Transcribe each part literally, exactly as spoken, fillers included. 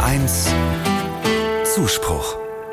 eins Zuspruch.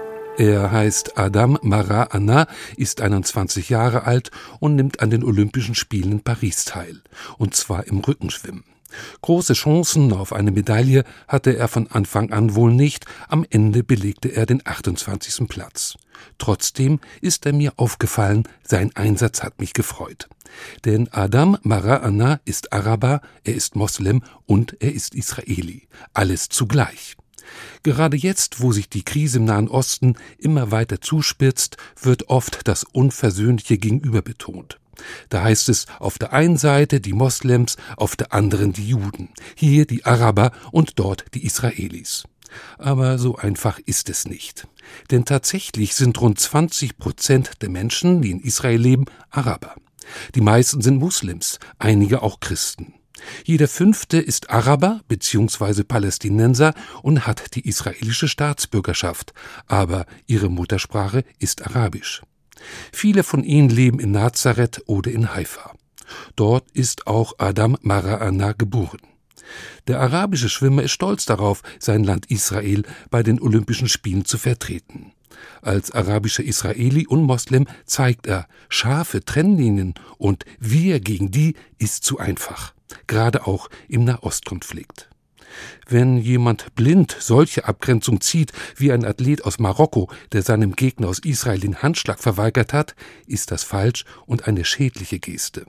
Er heißt Adam Mara-Ana, ist einundzwanzig Jahre alt und nimmt an den Olympischen Spielen in Paris teil. Und zwar im Rückenschwimmen. Große Chancen auf eine Medaille hatte er von Anfang an wohl nicht. Am Ende belegte er den achtundzwanzigsten Platz. Trotzdem ist er mir aufgefallen, sein Einsatz hat mich gefreut. Denn Adam Mara-Ana ist Araber, er ist Moslem und er ist Israeli. Alles zugleich. Gerade jetzt, wo sich die Krise im Nahen Osten immer weiter zuspitzt, wird oft das unversöhnliche Gegenüber betont. Da heißt es auf der einen Seite die Moslems, auf der anderen die Juden, hier die Araber und dort die Israelis. Aber so einfach ist es nicht. Denn tatsächlich sind rund zwanzig Prozent der Menschen, die in Israel leben, Araber. Die meisten sind Muslims, einige auch Christen. Jeder Fünfte ist Araber bzw. Palästinenser und hat die israelische Staatsbürgerschaft, aber ihre Muttersprache ist Arabisch. Viele von ihnen leben in Nazareth oder in Haifa. Dort ist auch Adam Mara-Ana geboren. Der arabische Schwimmer ist stolz darauf, sein Land Israel bei den Olympischen Spielen zu vertreten. Als arabischer Israeli und Moslem zeigt er, scharfe Trennlinien und wir gegen die ist zu einfach. Gerade auch im Nahostkonflikt. Wenn jemand blind solche Abgrenzung zieht wie ein Athlet aus Marokko, der seinem Gegner aus Israel den Handschlag verweigert hat, ist das falsch und eine schädliche Geste.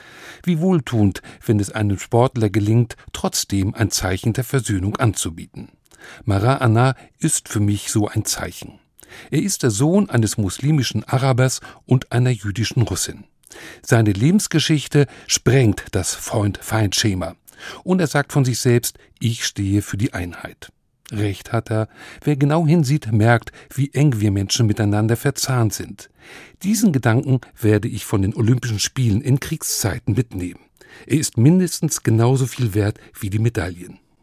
Wie wohltuend, wenn es einem Sportler gelingt, trotzdem ein Zeichen der Versöhnung anzubieten. Mara-Ana ist für mich so ein Zeichen. Er ist der Sohn eines muslimischen Arabers und einer jüdischen Russin. Seine Lebensgeschichte sprengt das Freund-Feind-Schema. Und er sagt von sich selbst, ich stehe für die Einheit. Recht hat er. Wer genau hinsieht, merkt, wie eng wir Menschen miteinander verzahnt sind. Diesen Gedanken werde ich von den Olympischen Spielen in Kriegszeiten mitnehmen. Er ist mindestens genauso viel wert wie die Medaillen.